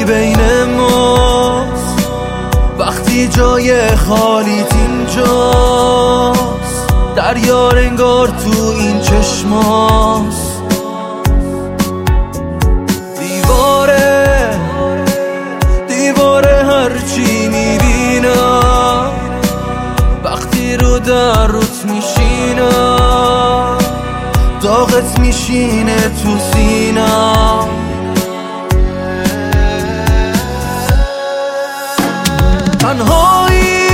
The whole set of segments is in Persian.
خالی بین ماست، وقتی جای خالیت اینجاست، دریا انگار تو این چشماست. دیواره هرچی میبینم وقتی رو در روت میشینم، داغت میشینه تو سینم. تنهایی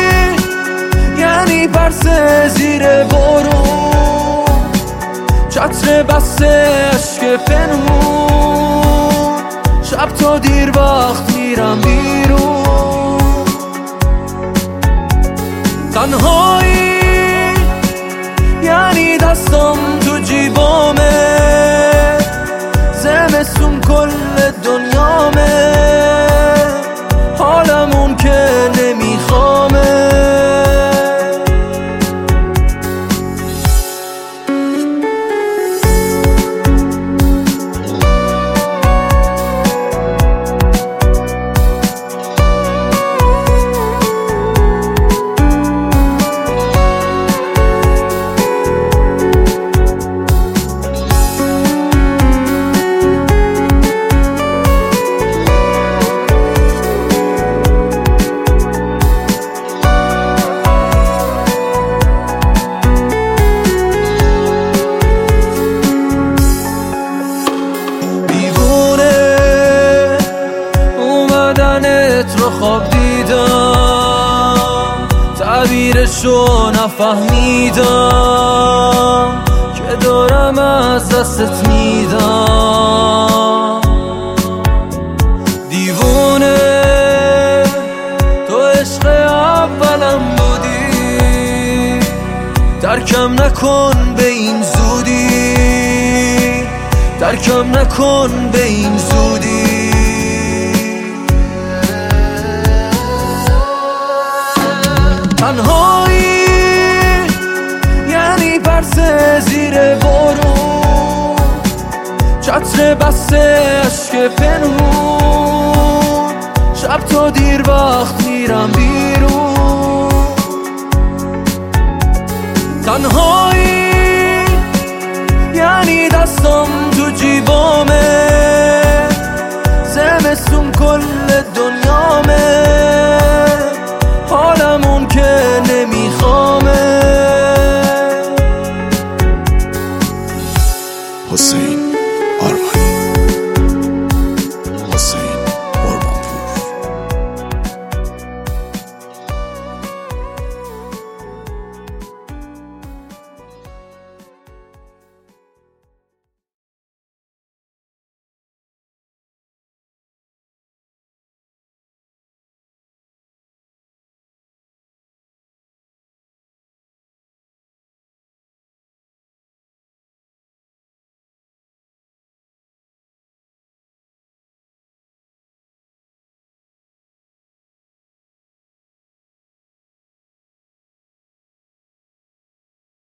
یعنی برسه زیر بارون، چتر بسته عشق پنهون، شب تا دیر وقت میرم بیرون. تنهایی یعنی دستم تو جیبامه، زمستون کل دنیامه، حالمون که نمیخوامه. رو خواب دیدم، تعبیرشو نفهمیدم که دارم از دستت میدم. دیوونه تو عشق اولم بودی، درکم نکن به این زودی، درکم نکن به این زودی. تنهایی یعنی برسه زیر بارون، چتر بسته عشق پنهون، شب تا دیر وقت میرم بیرون. تنهایی یعنی دستم تو جیبامه،